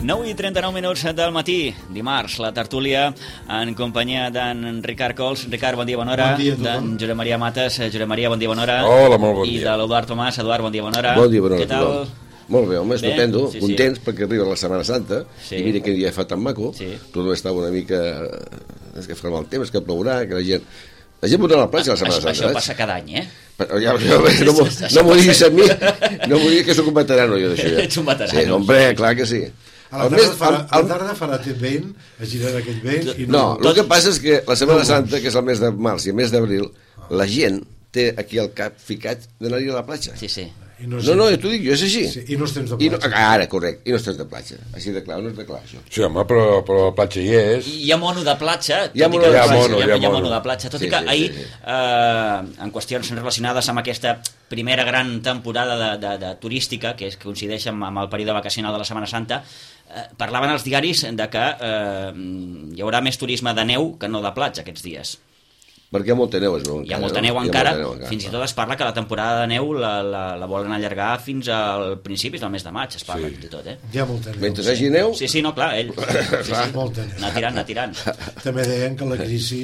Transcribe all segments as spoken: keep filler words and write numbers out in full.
nou i trenta-nou minuts del matí, dimarts, la tertúlia en companyia d'en Ricard Cols. Ricard, bon dia, bona hora. Bon dia a D'en Josep Maria Mates. Josep Maria, bon dia, bona hora. Hola, molt bon I dia. de l'Eduard Tomàs. Eduard, bon dia, bona hora. Bon dia, bona hora. Què tal? Molt bé, home, estupendo, Sí, sí. contents perquè arriba la Setmana Santa, Sí. i mira que dia fa tan maco, Sí. tot estava una mica... És que farà mal temps, que plourà, que la gent... La gent votarà a la platja la Setmana Això, Santa, això eh? passa cada any, eh? Però ja, ja, no m'ho no m'ho diguis a mi, no m'ho diguis que sóc un veterano jo d'això ja. Ets un veterano. Sí, hombre, clar que sí. A la El tarda, mes- farà, el- a el- la tarda farà aquest vent, es girarà aquell vent i No, no... el que passa és que la Setmana No, Santa, que és el mes de març i el mes d'abril, la gent té aquí al cap ficat d'anar-hi a la platja. Sí, sí. I no, No, no, jo t'ho dic, jo és així. Sí, i no és temps de I no, platja. ara, correcte, i no és temps de platja. Així de clar, no és de clar, això. Sí, home, però, però la platja hi és. Hi ha mono de platja, tot Hi ha i mono que de hi ha platja, mono, hi ha, hi ha hi ha mono mono. de platja, tot Sí, i que sí, sí, ahir, sí. eh, en qüestions relacionades amb aquesta primera gran temporada de, de, de turística, que, és, que coincideix amb, amb el període vacacional de la Setmana Santa, eh, parlaven els diaris de que eh, hi haurà més turisme de neu que no de platja aquests dies. Perquè hi ha molta neu, no? Hi ha molta no? neu Hi ha encara, molta neu encara, fins i clar. tot es parla que la temporada de neu la, la, la volen allargar fins al principis del mes de maig, es parla Sí. fins i tot, eh? Hi ha molta neu. Mentre hi hagi neu, Sí, sí, no, clar, ell... Sí, sí. Molta neu. Anar tirant, anar tirant. També deien que la crisi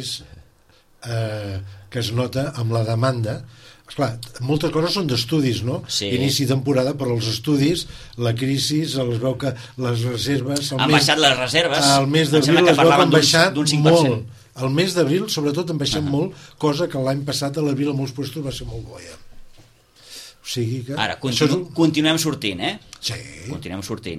eh, que es nota amb la demanda. Esclar, moltes coses són d'estudis, no? Sí. Inici de temporada, però els estudis, la crisi, es veu que les reserves... el Han mes- baixat les reserves. Al mes Em sembla d'abril que es veu que parlaven han d'un- baixat d'un cinc per cent. molt. El mes d'abril, sobretot, han baixat uh -huh. molt, cosa que l'any passat a l'abril a molts puestos va ser molt boia. O sigui que... Ara, això continu, és un- continuem sortint, eh? Sí, Continuem sortint.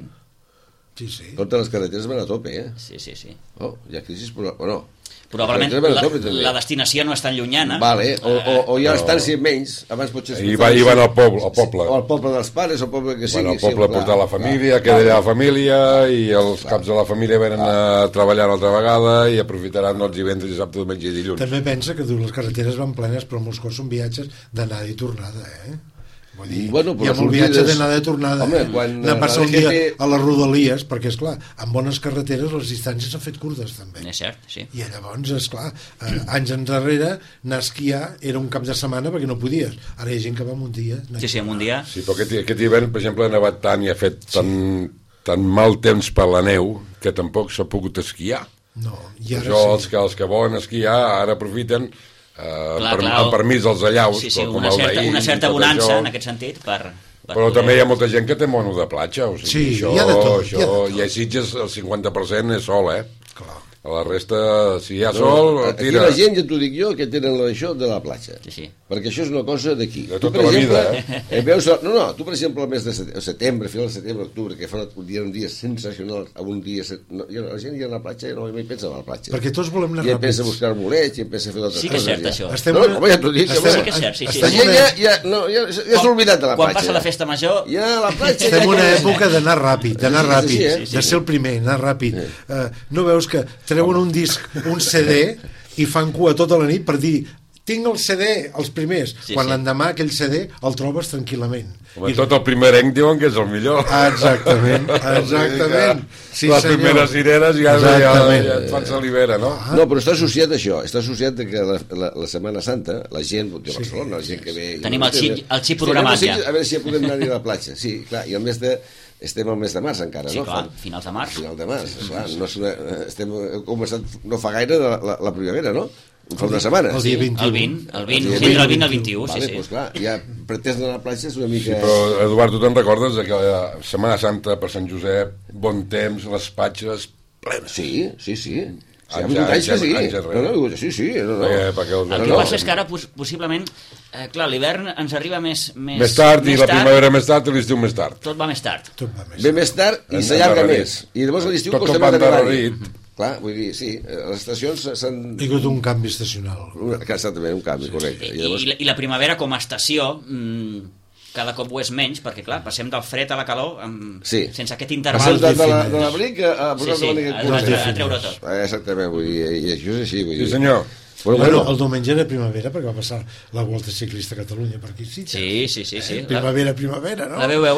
sí, sí. totes les carreteres van a tope, eh? Sí, sí, sí. Oh, hi ha crisis, però... Bueno, Probablement les carreteres van la, a tope, també. la destinació no és tan llunyana. Vale, o, o, o hi ha No. estància menys, abans potser... I va, i van al poble, al poble. O al poble dels pares, o al poble que sigui. Bueno, al poble a sí, portar clar, la família, clar, queda clar. allà la família, i els caps de la família venen a treballar una altra vegada i aprofitaran els divendres, dissabte, diumenge i dilluns. També pensa que les carreteres van plenes, però molts cops són viatges d'anada i tornada, eh? Vull dir, Bueno, hi però ha molt sortides- viatge d'anada i tornada. Home, eh? quan, Anar a passar la un dia D G T a les Rodalies, perquè, és clar, amb bones carreteres les distàncies s'han fet curtes, també. És cert, sí. I llavors, és clar, eh, anys enrere, anar a esquiar era un cap de setmana perquè no podies. Ara hi ha gent que va en un dia. Sí, sí, en un dia... Sí, però aquest, aquest hivern, per exemple, ha nevat tant i ha fet tan, tan mal temps per la neu que tampoc s'ha pogut esquiar. No, i ara Això, els sí. que, els que volen esquiar ara aprofiten eh, Clar, per, clar. amb permís dels allaus, Sí, sí, com una el certa, d'ahir una i certa tot bonança, això. en aquest sentit, per... per Però poder- també hi ha molta gent que té mono de platja, o sigui, Sí, això, hi ha de tot, això, hi ha de tot. i a Sitges el cinquanta per cent és sol, eh? Clar. A la resta, si hi ha sol, Aquí tira. la gent, ja t'ho dic jo, que tenen això de la platja. Sí, sí. Perquè això és una cosa d'aquí. De Tu, tota per la exemple, vida, eh, veus, no, no, tu, per exemple, el mes de setembre, setembre final de setembre, octubre, que fa un dia, un dia sensacional, amb un dia... No, la gent hi ha a la platja i no mai pensa en la platja. Perquè tots volem anar I em pensa a ràpids. buscar bolets, i em pensa a fer d'altres Sí que és coses. cert, ja. això. Estem no, una- home, ja t'ho dic. estem- home. Sí que és cert, sí, sí. La Estem gent una- ja, ja, no, ja, ja s'ha oblidat de la Quan platja. passa la festa major... Ja a la platja... Estem en ja una que- època d'anar ràpid, d'anar Sí, sí, ràpid, sí, eh? de ser el primer, anar ràpid. Eh, no veus que treuen un disc, un C D, i fan cua tota la nit per dir tinc el C D, els primers. Sí, Quan sí. l'endemà aquell C D el trobes tranquil·lament. Home, tot el primerenc diuen que és el millor. Exactament, exactament. Sí, Les senyor. primeres cireres ja, ja, Exactament. ja et fan salivera, no? No, però està associat a això, està associat a que la, la, la Setmana Santa, la gent de Barcelona, la gent que ve... Tenim el xip- el xip Sí, programat anem a ja. Sitges, A veure si ja podem anar a la platja, sí, clar, i el mes de... Estem al mes de març encara, Sí, no? clar, Fa- finals de març. Final de març, clar, no és una, estem, hem començat no fa gaire la, la, la primavera, no? Fa una setmana. El dia El vint-i-u. vint, el vint, El dia sí, entre el vint i el vint. vint-i-u, sí, Vale, sí. doncs clar, ja pretès d'anar a la platja és una mica... Però, Eduard, tu te'n recordes de que la Setmana Santa per Sant Josep, bon temps, les platges plenes? Sí, sí, sí. Sí, ha Anys- vingut anys que anys- sí. anys No, enrere. no, sí, sí. No, no. Perquè- perquè el- El No, que no. passa és que ara, pos- possiblement, eh, clar, l'hivern ens arriba més... Més, Més tard, i més la primavera més tard, i l'estiu més tard. Tot va més tard. Tot va més. Ve més tard i En- s'allarga endarrerit. més. I llavors a l'estiu Tot costa com més va d'arribar-hi. endarrerit. Clar, vull dir, sí, eh, les estacions s'han... Hi ha hagut un canvi estacional. Una- que Exactament, un canvi, correcte. I, I llavors... i, la- I la primavera com a estació mmm, cada cop ho és menys, perquè clar, passem del fred a la calor amb, Sí. sense aquest Passem interval. de, de, la, defineix. de l'abric a, a Sí, posar sí, davant a, aquest a, cotxe. a, a treure tot. Eh, Exactament, vull dir, i això és així, vull dir. Sí, senyor. Bueno, Bueno, bueno, el diumenge era primavera perquè va passar la Volta Ciclista a Catalunya per aquí. Sí, Sí, sí, sí. sí. La, primavera, primavera, no? la veu veure?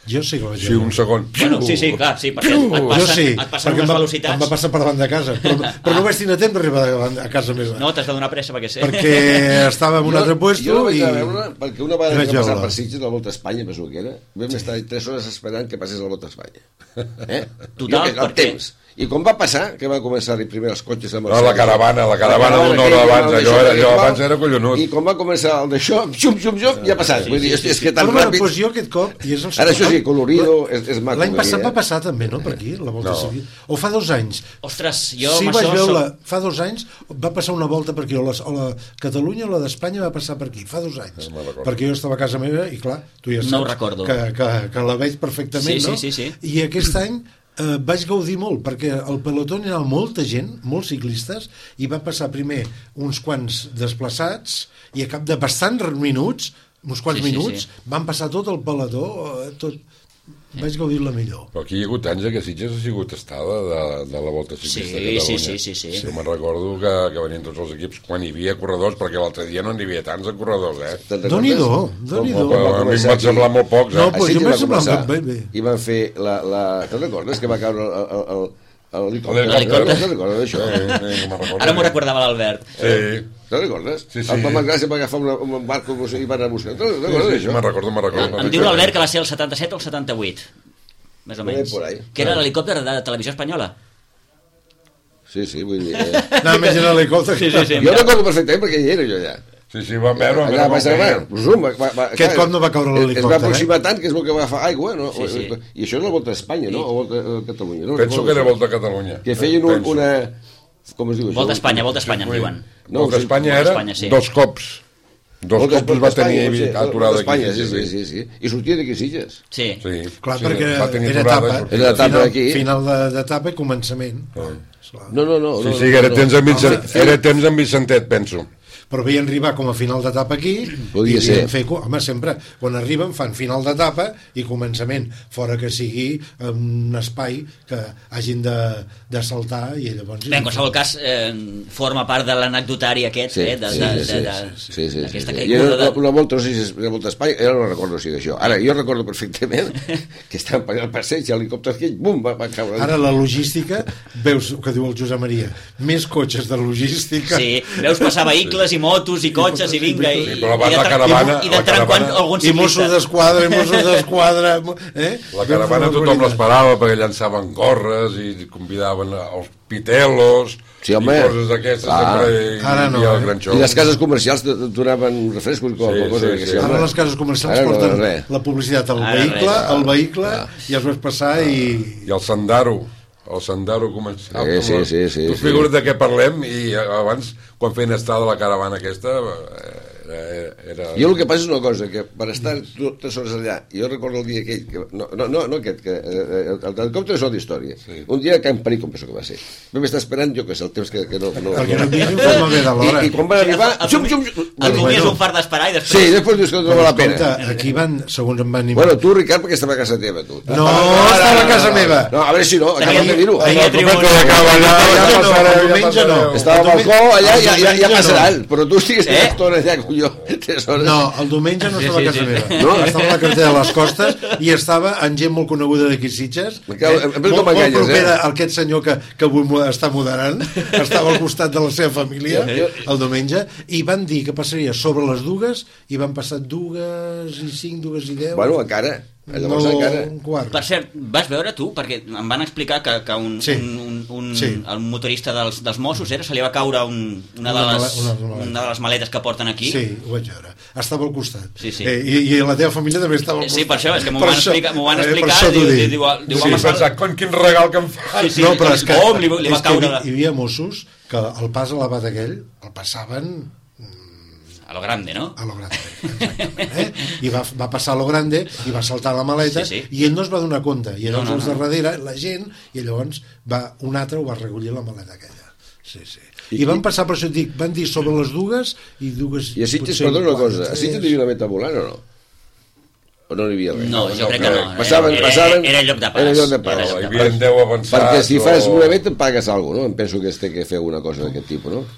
Jo sí que vaig Sí, un segon. Bueno, sí, sí, clar, sí, perquè et Jo passa, sí, et passen perquè unes em va, velocitats. em va passar per davant de casa, però, però no vaig tenir temps d'arribar a casa meva. No, t'has de donar pressa perquè sé. Perquè estava en un altre puesto jo no vaig i... anar a veure, perquè una vegada vaig que va passar veure. per Sitges, la Volta a Espanya, penso que era, vam estar tres hores esperant que passés la Volta a Espanya. Eh? Total, jo, el perquè- temps. I quan va passar, que va començar primer els cotxes amb No, la caravana, la caravana d'una hora abans, allò era- allò abans era collonut. I quan va començar el d'això, xum, xum, xum, ja ha passat. Vull dir, és, és que tan Però bueno, ràpid... doncs jo aquest cop... I és el Ara això sí, colorido, és, és maco. L'any passat eh? va passar també, no?, per aquí, la volta No. civil. O fa dos anys. Ostres, jo Sí, amb vaig això... veure, soc- fa dos anys va passar una volta per aquí, o la, o la Catalunya o la d'Espanya va passar per aquí, fa dos anys. No me'n recordo. Perquè jo estava a casa meva i, clar, tu ja saps No ho recordo. que, que, que la veig perfectament, Sí, no? sí, sí, sí. I aquest any eh, vaig gaudir molt, perquè al pelotó hi ha molta gent, molts ciclistes, i va passar primer uns quants desplaçats, i a cap de bastants minuts, uns quants Sí, sí, minuts, sí. van passar tot el pelotó, eh, tot... Vaig gaudir-la millor. Però aquí hi ha hagut anys que Sitges ha sigut estada de, de la Volta Ciclista Sí, de Catalunya. sí, sí, sí, sí. Jo me'n recordo que, que venien tots els equips quan hi havia corredors, perquè l'altre dia no n'hi havia tants de corredors, eh? Te'n recordes? Déu-n'hi-do, Com- Déu-n'hi-do. com va A mi em començar van semblar aquí? molt pocs, No, eh? pues A jo Sitges m'ha va semblat començar bé, bé. i van fer la... la... Te'n recordes que va caure el, el, el, el, l'helicòpter? L'helicòpter. Te'n recordes d'això? Sí, sí, no me'n recordo. Ara m'ho recordava l'Albert. Sí, Te'n recordes? Sí, sí. El Tomàs Gràcia va agafar una, un barco no sé, i va anar a buscar. Te'n sí, recordes sí, d'això? me'n recordo, me'n recordo. Em diu l'Albert que va ser el setanta-set o el setanta-vuit, més o Por ahí, menys. por ahí. Que era l'helicòpter de Televisió Espanyola. Sí, sí, vull dir... Eh... Anava més en helicòpter. Sí, sí, sí. Jo recordo perfectament perquè hi era jo allà. Sí, sí, vam veure... Allà va ser veure, gran. Zoom, va, va, va, Aquest cop no va caure l'helicòpter, Es va eh? aproximar tant que és el que va agafar aigua, no? Sí, sí. I això és la Volta a Espanya, no? O Volta a Catalunya. No? Penso que era Volta a Catalunya. Que feien un, Penso. una... Com es diu això? Volta a Espanya, Volta a Espanya, em Sí, diuen. No, Volta a sí, Espanya Volta a era Espanya, sí. dos cops. Dos Volta- cops Volta va a Espanya, tenir sí, Volta aturada a Espanya, aquí. sí, sí, sí, sí. I sortia d'aquí Sitges. Sí. Sí, Clar, sí, perquè va tenir era aturada etapa, i sortia. Era etapa final, aquí. final de- d'etapa i començament. Esclar. No, no, no. Sí, no, sí, no, que era no. temps amb Vicent, Home, era temps amb Vicentet, penso. Però veien arribar com a final d'etapa aquí Podia i ser. devien fer, home, sempre quan arriben fan final d'etapa i començament, fora que sigui un espai que hagin de, de saltar i llavors... Bé, en qualsevol cas, eh, forma part de l'anecdotari aquest, Sí, eh, de, sí, de, sí, de, de, sí, sí, sí, d'aquesta sí. I caiguda era de... una, una volta, no sé si és una volta a Espanya, ara no recordo si d'això. Ara, jo recordo perfectament que estàvem pagant el passeig i l'helicòpter aquell, bum, va, va caure. Ara la logística, veus que diu el Josep Maria, més cotxes de logística... Sí, veus passar vehicles i motos i cotxes i vinga, i, Sí, però abans i de la tra- caravana- i de la tant en quant caravana- algun I Mossos ciclista. d'Esquadra, i Mossos d'Esquadra... Eh? La caravana tothom l'esperava perquè llançaven gorres i convidaven els pitelos Sí, home. i coses d'aquestes. Clar. Sempre hi Ara no, havia eh? el gran show. I les cases comercials t- donaven refrescos, com Sí, sí, cosa sí, que sí. home. Ara les cases comercials Ara no, porten res. la publicitat al Ara vehicle, res. al vehicle, i els veus passar i... I el Sandaro, el Sandaro comercial. Sí, sí, sí, sí, tu sí. figura't de què parlem i abans, quan feien estar de la caravana aquesta, eh, era... era... Jo el que passa és una cosa, que per estar tres hores allà, jo recordo el dia aquell, que, no, no, no, no aquest, que eh, el helicòpter és una altra història. Sí. Un dia a Can Perico, em penso que va ser. Vam estar esperant, jo que sé, el temps que, que no... no Perquè no tinguin forma bé de l'hora. I, I quan van arribar... El, Xum, xum, xum, el bueno, Tumi és un fart d'esperar i després... sí, després dius que no val la pena. Escolta, aquí van, segons em van animar... Bueno, tu, Ricard, perquè estava a casa teva, tu. No, estava a casa meva. No, a veure si no, acabes de dir-ho. Tenia El tribuna. diumenge acaba allà, ja No, passareu, el ja diumenge no. passareu. Estava al El balcó, allà, el ja, ja, ja diumenge passaran, no. però tu estigues Eh? una estona allà, colló, tres hores. No, el diumenge no Sí, estava sí, a casa sí. meva. No? Estava a la carretera de les Costes i estava en gent molt coneguda d'aquí Sitges. Me cago- em- em molt, com molt m'enganyes, propera eh? a aquest senyor que, que avui mo- està moderant. Estava al costat de la seva família el diumenge i van dir que passaria sobre les dues i van passar dues i cinc, dues i deu. Bueno, encara. Llavors no, encara. un quart. Per cert, vas veure tu? Perquè em van explicar que, que un, Sí. un, un, un, Sí. el motorista dels, dels Mossos era, se li va caure un, una, de Una les, male- una maleta. una de les maletes que porten aquí. Sí, ho vaig veure. Estava al costat. Sí, sí. Eh, i, I la teva família també estava al costat. Sí, per això, és que m'ho Per van això- explicar, m'ho van eh, per explicar això i t'ho diu, dic. diu, diu, Sí, home, pensar, con quin regal que em fa. Sí, sí, no, però és que, com li, li va és que caure... hi, hi havia Mossos que el pas elevat aquell el passaven A lo grande, no? a lo grande, exactament, eh? I va, va passar a lo grande i va saltar la maleta Sí, sí. i ell no es va donar compte i llavors No, no, els no. de darrere, la gent, i llavors va, un altre ho va recollir la maleta aquella. Sí, sí. I, I van passar, per això et dic, van dir sobre les dues i dues... I a Sitges, potser perdona una quatre, cosa, a tres. Sitges hi havia una meta volant o no? O no n'hi havia res? No, jo crec que no. Passaven, era, passaven... era lloc de pas. Era lloc de pas. Era No, lloc hi de havia pas. deu avançats. Perquè si fas o- una meta pagues alguna cosa, no? Em penso que es té que fer una cosa d'aquest tipus, no?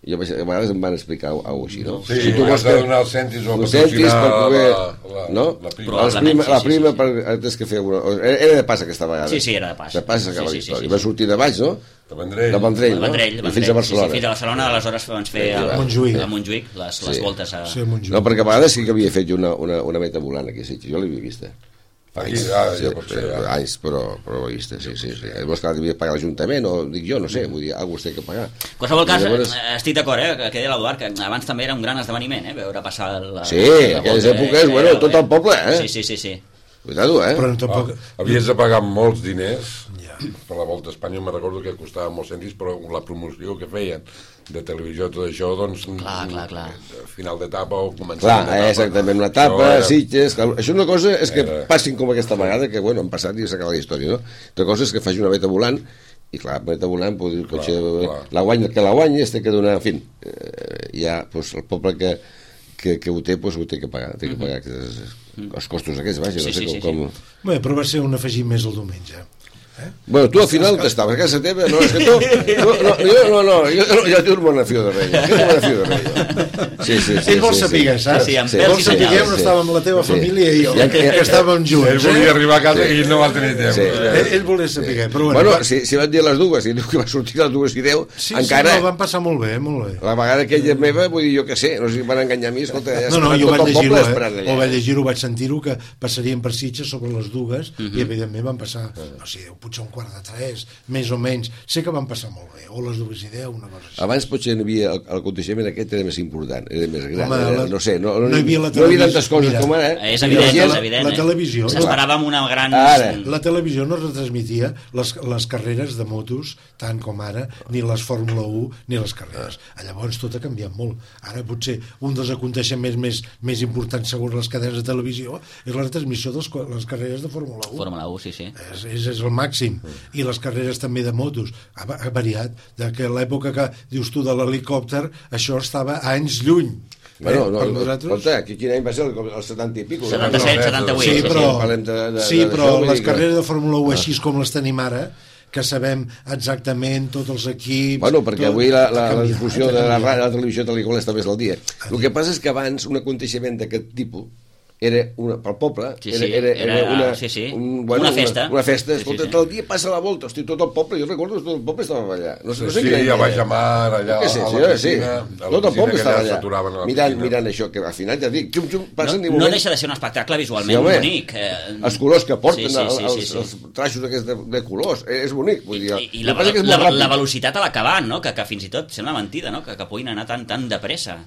I a vegades em van explicar alguna cosa així, no? Sí, si tu has de donar els cèntims o patrocinar poder, la, la, no? la prima. La prima, sí, la sí, prima sí, sí. per, tens que fer una... Era de pas aquesta vegada. Sí, sí, era de pas. De pas acaba Sí, la sí, història. sí, sí. Va sortir de baix, no? De Vendrell. De Vendrell, De no? Vendrell, de I fins a Barcelona. Sí, sí, fins a Barcelona, aleshores vam fer el, Montjuïc. a Montjuïc, les, les Sí. voltes a... Sí, Montjuïc. No, perquè a vegades sí que havia fet jo una, una, una meta volant aquí a Sitges. Jo l'havia vista. Aquí, ah, Sí, ja pot ser. però, Ja. anys, però, però ho he vist, sí, sí, sí. Llavors, clar, devia pagar l'Ajuntament, o dic jo, no sé, vull dir, algú es té que pagar. En qualsevol cas, Llavors... eh, estic d'acord, eh, que deia l'Eduard, que abans també era un gran esdeveniment, eh, veure passar la... Sí, la aquelles volta, èpoques, eh, bueno, era- tot el poble, eh? Sí, sí, sí, sí. Cuidado, eh? Però tampoc... Ah, havies de pagar molts diners Ja. per la Volta a Espanya, me'n recordo que costava molts cèntims, però la promoció que feien de televisió, tot això, doncs... Clar, clar, clar. Final d'etapa o començament Clar, d'etapa. exactament, una etapa, Això era- Sitges... Clar, això una cosa és que Era- passin com aquesta vegada, que, bueno, han passat i s'acaba la història, no? Altra cosa és que faci una veta volant, i clar, veta volant, pot dir, el cotxe, clar. la guanya, que la guanyi, es té que donar, en fi, eh, ja, doncs, el poble que, que, que ho té, doncs, ho té que pagar, té que pagar aquests, els costos aquests, vaja, Sí, no sé sí, sí, com... com... Bé, però va ser un afegit més el diumenge. Bueno, tu al final t'estaves a casa teva, no, és que tu... No, no, jo, no, no, jo, jo tinc un monafio de rei, jo tinc un monafio de rei. Sí, sí, sí. Ell vol sí, saber, sí. saps? Sí, amb Sí, pèls Vol i saber senyals. on estava amb la teva Sí. família i jo, Ja- que ja- estàvem Ell junts, volia eh? arribar a casa i no va tenir temps. Sí. Ell, ell volia saber, però bueno... Bueno, va- si, si van dir les dues, i diu que va sortir les dues i deu, sí, encara... sí, no, van passar molt bé, molt bé. La vegada aquella meva, vull dir, jo què sé, no sé si em van enganyar a mi, escolta, ja No, no, estava jo tot vaig el poble llegir-ho, esperant eh? allà. O vaig llegir-ho, vaig sentir-ho, que passarien per Sitges sobre les dues, i evidentment van passar, no sé, potser un quart de tres, més o menys. Sé que van passar molt bé, o les dues i deu, una cosa així. Abans potser hi havia, el, el aconteixement aquest era més important, era més gran, Home, era, la- no sé, no, no, no hi havia la no hi havia televisió. tantes coses Mira, com ara. Eh, És I evident, la gent- és evident. la eh? televisió, S'esperava amb una gran... Ara. La televisió no retransmitia les, les carreres de motos tant com ara, ni les Fórmula un ni les carreres. Llavors tot ha canviat molt. Ara potser un dels aconteixements més, més importants segons les cadenes de televisió és la retransmissió de les, co- les carreres de Fórmula un. Fórmula un, sí, sí. És, és, és el màxim. I les carreres també de motos. Ha, va- ha variat. De que l'època que dius tu de l'helicòpter, això estava a anys lluny. Bueno, no, per no, nosaltres... escolta, aquí quin any va ser? El, el setanta i pico. no? setanta-set, setanta-vuit. Sí, sí, però, parlem de- de- sí, de- però d'això, vull les dir que- carreres de Fórmula un així com les tenim ara, que sabem exactament tots els equips... Bueno, perquè tot, avui la, ha la, la canviat, difusió ha de la, canviat. ra- la televisió tal i qual està més al dia. El que passa és que abans un aconteixement d'aquest tipus era una, pel poble, Sí, era, sí, era, era era- una, sí, sí. Un, Una festa. Una, una festa, Sí, sí, escolta, sí. tot el dia passa la volta, hosti, tot el poble, jo recordo que tot el poble estava allà. No, sé- no sé Sí, quin any a era. Baix de Mar, allà Jo què sé, a sí, la sí, piscina, a la tot el piscina poble que estava allà allà, s'aturaven a la mirant, piscina. mirant això, que al final ja dic, xum, xum, No, passen i no moment- deixa de ser un espectacle Sí, visualment home, bonic. Eh, els colors que porten, sí, sí, sí, els, sí, sí. els traixos aquests de, de colors, eh, és bonic, vull dir. I, i el la, que passa que és la, molt ràpid. la velocitat a l'acabar, no? Que, que fins i tot sembla mentida, no? Que, que puguin anar tan, tan de pressa.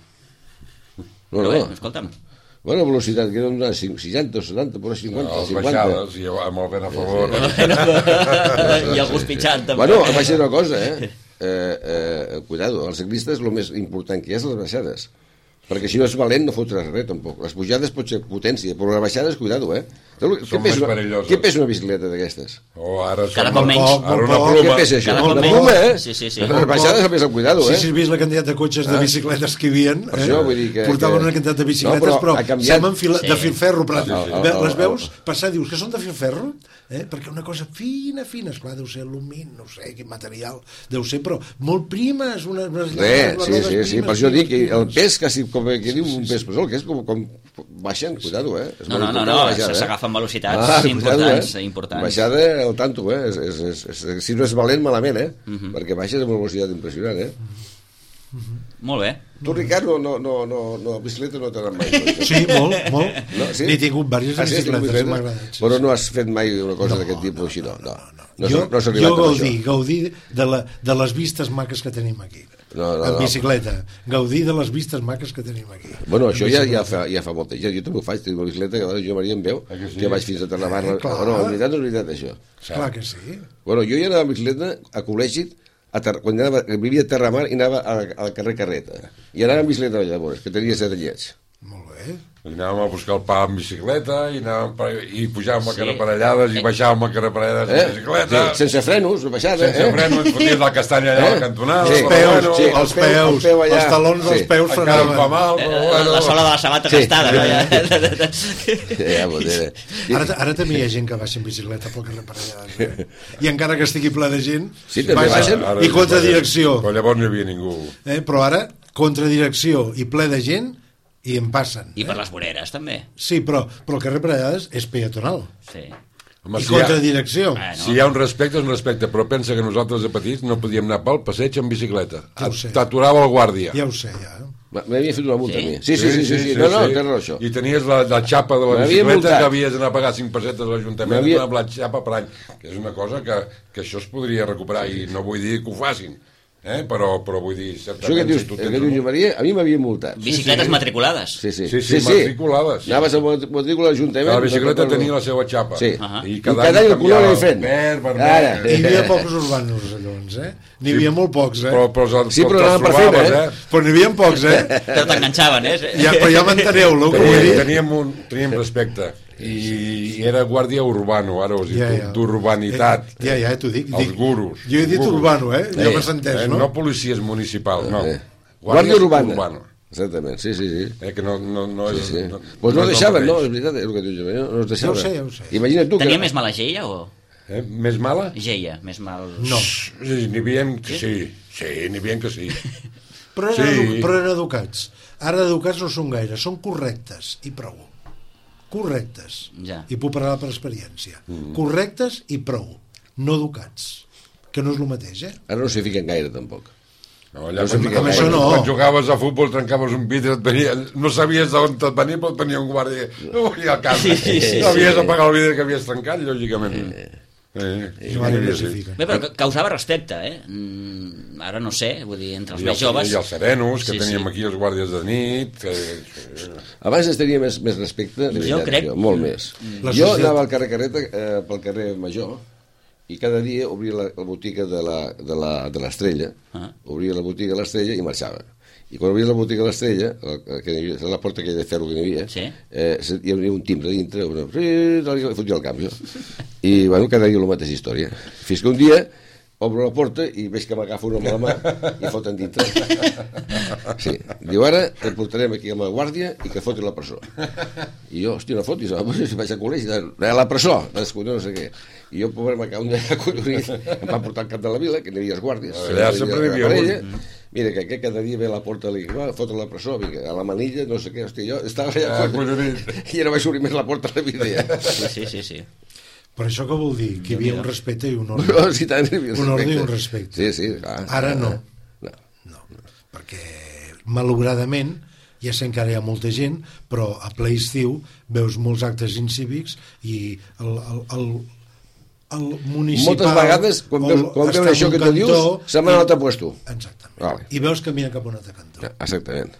No, Però no. bé, escolta'm. Bueno, velocitat, que eren unes seixanta o setanta, però cinquanta, Les cinquanta. baixades, i amb el vent a favor. I algú pitjant també. Bueno, em vaig dir una cosa, eh? Eh, eh, cuidado, els ciclistes el més important que hi ha és les baixades, perquè si no és valent no fotràs res tampoc. Les pujades pot ser potència, però les baixades, cuidado, eh? Què Són pesa, més una, perilloses. què pesa una bicicleta d'aquestes? O ara Cada som- cop menys. Molt poc, Ara molt una poc. ploma. Què pesa això? Cada cop Una menys. ploma, eh? Sí, sí, sí. Les baixades amb més el cuidado, Sí, eh? si has vist la quantitat de cotxes de bicicletes que hi havia, Per això, vull dir que- portaven que- una quantitat de bicicletes, No, però però, ha canviat. semblen fila, Sí. de filferro, però Sí, sí. ve- Oh, oh, les oh, veus oh. passar, dius que són de filferro, eh? perquè una cosa fina, fina, esclar, deu ser alumini, no sé quin material, deu ser, però molt primes, unes, unes Res, unes sí, rodes sí, sí, primes, per això dic que primes, el primes. pes, quasi com que diu un pes pesol, que és com, com baixen, cuidado, eh? És No, molt no, no, important no, la baixada, eh? s'agafen velocitats Ah, importants, cuidado, eh? importants. Baixada al tanto, eh? És, és, és, és, si no és valent, malament, eh? Mhm. Perquè baixes amb una velocitat impressionant, eh? Molt bé. Tu, Ricard, no, no, no, no, no bicicleta no t'ha anat mai. No? Sí, molt, molt. No, sí? N'he tingut diverses Ah, sí, has tingut bicicletes, bicicleta? m'ha agradat. Sí, Però sí. no has fet mai una cosa d'aquest tipus així, no. No, no. No, jo, no has jo arribat a gaudir, això. gaudir de, la, de les vistes maques que tenim aquí. No, no, en no. bicicleta. Gaudir de les vistes maques que tenim aquí. Bueno, això En ja, ja, bicicleta. fa, ja fa molt temps. Jo, jo també ho faig, tinc una bicicleta que a vegades jo Maria em veu, Eh que sí? que vaig fins a Terrabarra. Eh, clar. Oh, no, en veritat no és veritat, això. Clar que sí. Bueno, jo ja anava amb bicicleta a col·legi, a ter... quan anava, vivia a Terramar i anava al, al carrer Carreta. I anava amb bicicleta llavors, que tenia set anyets. Molt bé. I anàvem a buscar el pa amb bicicleta i, anàvem per, i pujàvem a Sí. caraparellades i baixàvem a caraparellades Eh? amb bicicleta. Sí, sense frenos, una baixada. Sense eh? frenos, ens foties la castanya allà a la cantonada. Sí. Els però peus, bueno, sí, els el peu- peus, el peu allà. els talons dels Sí. peus encara em fa frenaven. mal, Eh, però la, bueno. la sola de la sabata Sí. gastada, no? Ja. Ja, pues, eh. Ara, ara també hi ha gent que baixa en bicicleta pel carrer Parellades, eh? I encara que estigui ple de gent, Sí, també baixen. Ara- i contra direcció. Però llavors no hi havia ningú. Eh? Però ara, contra direcció i ple de gent, i en passen. I per les voreres, també. Sí, però, però el carrer Parellades és peatonal. Sí. Home, I si hi ha- contra direcció. Bueno. Si hi ha un respecte, és un respecte, però pensa que nosaltres de petits no podíem anar pel passeig amb bicicleta. Ja ho sé. T'aturava el guàrdia. Ja ho sé, ja. M'havia fet una multa Sí? a mi. Sí, sí, sí, sí, sí. No, no, té raó, això. I tenies la, la xapa de la M'havia bicicleta multat. que havies d'anar a pagar cinc pessetes a l'Ajuntament M'havia- amb la xapa per any, que és una cosa que, que això es podria recuperar i no vull dir que ho facin, eh? però, però vull dir, Això que certament, dius, si tu que tens... dius, un- Joan Maria, a mi m'havia multat. Bicicletes matriculades. Sí, sí. Sí, sí, matriculades. Anaves a mat- matrícula a l'Ajuntament. La bicicleta no recordo. tenia la seva xapa. Sí. Ahà. I I cada, cada any el color canviava era diferent. Verd, vermell... Ara. Hi havia pocs urbanos, llavors, eh? N'hi havia molt pocs, eh? Però, però, els- Sí, però te'ls anaven per trobaves, feina, eh? Però n'hi havia pocs, eh? Però t'enganxaven, eh? Ja, però ja m'enteneu, el que vull Teníem, dir. teníem, un, teníem respecte i, i era guàrdia urbano, ara us dic, Ja, ja. d'urbanitat. Eh, ja, ja, t'ho dic. Els dic. gurus. Jo he dit Gurus. urbano, eh? Ja Eh, m'has entès, Eh, no? no policies municipals, no. Eh. Guàrdies Guàrdia urbana. urbano. Exactament, sí, sí, sí. Eh, que no, no, no és... Sí, sí. No, Pues no és el deixaven, no? mateix. És veritat, és el que dius, no, no es Ja deixaven. ho sé, ja ho sé. Imagina't tu que... Tenia més mala geia o...? Eh? Més mala? Geia, més mal... No. Sí, n'hi havia que sí. Sí, n'hi havia que sí. Però eren, Sí. edu però eren educats. Ara educats no són gaire, són correctes, i prou. Correctes. Ja. I puc parlar per experiència. Mm. Correctes i prou. No educats. Que no és el mateix, eh? Ara no s'hi fiquen gaire, tampoc. No, allà No quan, s'aplica quan, gaire. Això no. quan jugaves a futbol trencaves un vidre, et venia, no sabies d'on et venia, però et venia un guàrdia. No volia a casa. Sí, sí, sí, no havies sí. de pagar el vidre que havies trencat, lògicament. Eh, eh, Jo ara no sí. s'hi fiquen. Bé, però ca- causava respecte, eh? Mm, ara no sé, vull dir, entre els I més els, joves... I els serenos, que Sí, teníem sí. aquí els guàrdies de nit. Que, Abans es tenia més, més respecte, de Jo veritat, crec- jo, molt més. La Jo societat- anava al carrer Carreta, eh, pel carrer Major, i cada dia obria la, la botiga de la- de la- de l'Estrella, Ah. obria la botiga de l'Estrella i marxava. I quan obria la botiga de l'Estrella, el- el que hi havia, la porta aquella de ferro que hi havia, Sí. eh, se- hi havia un timbre dintre, una, i fotia el canvi. I, bueno, cada dia la mateixa història. Fins que un dia obro la porta i veig que m'agafa un home a la mà i foten dintre. Sí. Diu, ara et portarem aquí amb la guàrdia i que fotin la presó. I jo, hòstia, no fotis, home, si vaig al col·legi, a la presó, descolló, no sé què. I jo, pobre, m'acabo un dia acollonit, em va portar al cap de la vila, que n'hi havia els guàrdies. Allà sempre n'hi havia un. parella. Mira, que aquest cada dia ve a la porta, li va, fotre la presó, vinga, a la manilla, no sé què, hòstia, jo estava allà Ah, acollonit, i ara vaig obrir més la porta a la vida, ja. Sí, sí, sí, sí. Però això què vol dir? Que hi havia un respecte i un ordre. No, sí, tant, hi havia Un ordre i respecte. un respecte. Sí, sí, clar. Ara no. No. No, perquè malauradament ja sé que encara hi ha molta gent, però a ple estiu veus molts actes incívics i el, el, el, el municipal... Moltes vegades, quan veus, quan està veus això en un que tu dius, cantó se m'ha i- anat a puesto. Exactament. Vale. I veus que mira cap a un altre cantó. Exactament.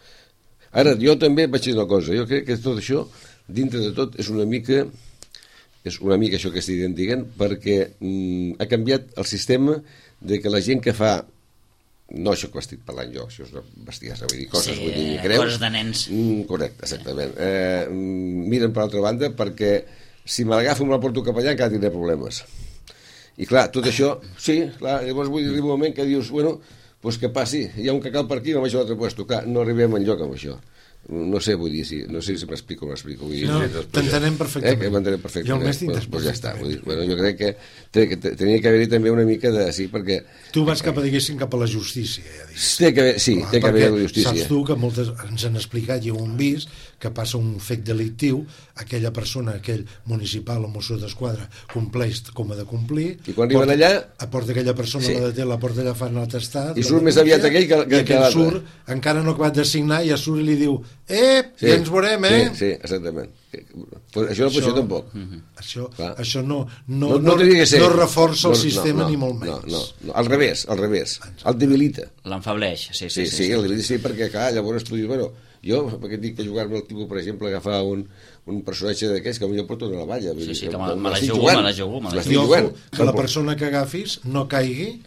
Ara, jo també vaig dir una cosa. Jo crec que tot això, dintre de tot, és una mica és una mica això que estic dient, perquè mm, ha canviat el sistema de que la gent que fa, no això que estic parlant jo, això és una bestiesa, vull dir, coses, Sí, vull dir, eh, creus? coses de nens. Mm, correcte, exactament. Eh, mm, miren per altra banda perquè si me l'agafo i me la porto cap allà encara tindré problemes. I clar, tot això, sí, clar, llavors vull dir, arriba un moment que dius, bueno, doncs que passi, hi ha un cacal per aquí, no vaig a l'altre lloc, clar, no arribem enlloc amb això. No sé, vull dir, si, no sé si m'explico o no m'explico. Vull dir, No, sí, t'entenem eh, perfectament. que m'entenem perfectament. Jo el més t'entens pues, pues ja està. perfectament. Vull dir, bueno, jo crec que, te, que te, tenia que haver-hi també una mica de... Sí, perquè... Tu vas cap a, diguéssim, cap a la justícia, ja dic. Té que haver, sí, Clar, té que haver perquè la justícia. Saps tu que moltes, ens han explicat i ho hem vist, que passa un fet delictiu, aquella persona, aquell municipal o Mosso d'Esquadra compleix com ha de complir, I quan arriben porta, allà- aporta aquella persona, Sí. la deté, la porta allà, fan l'atestat, I la surt més denúncia, aviat aquell que- que- i aquell que l'altre. surt, encara no ha acabat de signar, ja surt i li diu eh, Sí, ja ens veurem, eh? Sí, sí, exactament. Pues això no pot ser tampoc. Això, Clar. això no, no, No, no, no, tenia que ser. no reforça el No, no, sistema no, ni molt no, menys. No, no, al revés, al revés. El debilita. L'enfableix, sí, Sí, sí. sí, el debilita sí, perquè clar, llavors tu dius, bueno, jo, perquè et dic que jugar-me el tipus, per exemple, agafar un, un personatge d'aquests que potser porto una valla. vull Sí, dir sí, que que me- me la l'estic jugo, jugant, me la jugo, me la l'estic I ojo, jugant. que la persona que agafis no caigui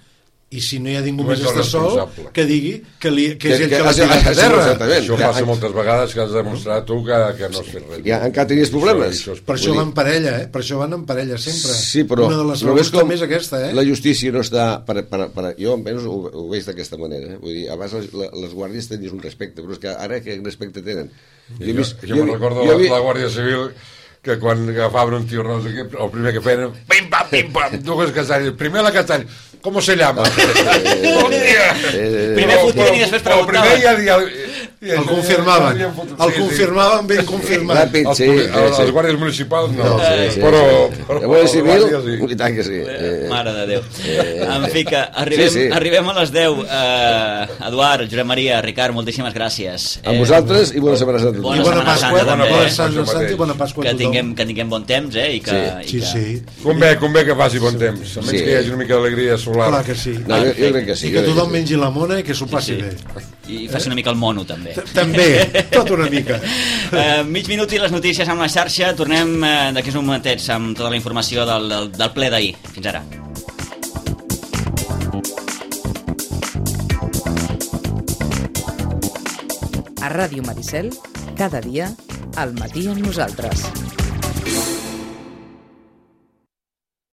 i si no hi ha ningú Tu més ets el està sol, responsable. que digui que, li, que és Que- ell que que l'ha has- tirat a has- terra. exactament. Això Que- passa moltes vegades, que has demostrat tu que, que no has fet res. Ja, encara tenies problemes. Això, això és Per això Vull van parella, eh? Per això van en parella sempre. Sí, però Una de les només raons també és aquesta, eh? la justícia no està... Per, per, per, jo almenys ho, ho veig d'aquesta manera. Eh? Vull dir, abans les, les guàrdies tenies un respecte, però és que ara què respecte tenen? Jo, jo, jo me'n recordo jo, la, la Guàrdia Civil que quan agafaven un tio ros aquí, el primer que feien, pim pam, pim pam, dues castanys. Primer la castanya, com se llama? Hòstia! Primer fotien i després El primer preguntaven. ja... ja, ja El confirmaven. El confirmaven ben confirmat. Ràpid, Els, sí, poli- sí, els sí. guàrdies municipals no, No, sí, sí, però, sí. però La Guàrdia Civil, la guàrdia sí. i tant que sí. Eh, Mare de Déu. En fi, que arribem, Sí, sí. arribem a les deu. Uh, Eduard, Josep Maria, Ricard, moltíssimes gràcies. A vosaltres i bona setmana santa. Bona I bona Setmana Pasqua, Santa, també, bona eh? Sant Sant i bona Pasqua a Que tothom. tinguem, que tinguem bon temps, eh? I que, Sí. i Sí, que... sí. Convé, convé que faci bon temps, almenys Sí. que hi hagi una mica d'alegria solar. Clar que sí. No, jo, jo crec que sí. I jo que crec tothom sí. mengi la mona i que s'ho passi Sí, bé. sí. I faci una mica el mono, també. T- També, tot una mica. Uh, mig minut i les notícies amb la xarxa. Tornem uh, d'aquí uns momentets amb tota la informació del, del, del ple d'ahir. Fins ara. A Ràdio Maricel, cada dia, al matí amb nosaltres.